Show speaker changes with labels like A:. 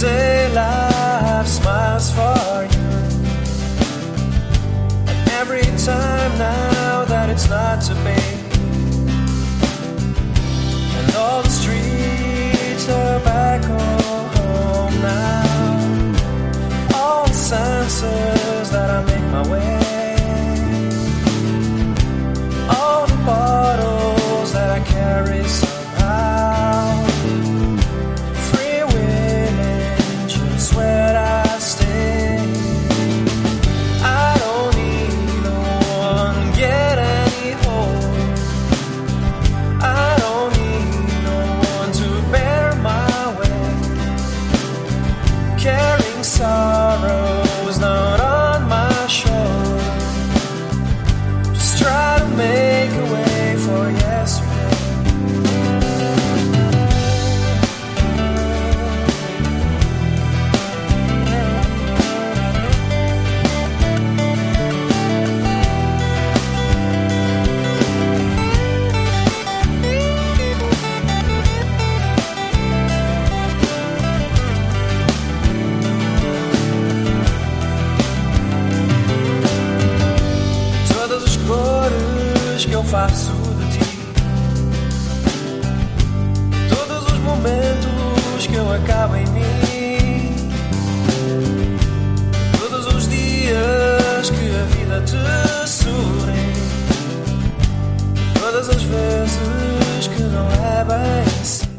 A: say life smiles for you. And every time now that it's not to be, and all the streets are back home now, all the senses that I make my way, all the bottles that I carry somehow, freewheeling just where I stay. I don't need no one get any hold. I don't need no one to bear my weight, carrying sorrows not on my shoulders. Just try to make a way for yesterday. Todas as cores que eu faço de ti, todos os momentos que eu acabo em mim, todos os dias que a vida te sorri, todas as vezes que não é bem assim.